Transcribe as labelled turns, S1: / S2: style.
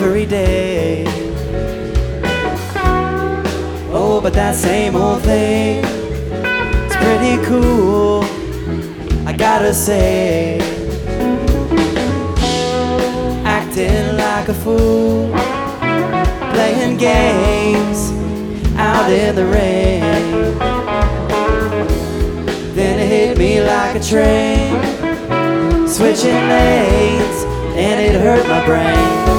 S1: every day. Oh, but that same old thing, it's pretty cool, I gotta say. Acting like a fool, playing games out in the rain. Then it hit me like a train, switching lanes, and it hurt my brain.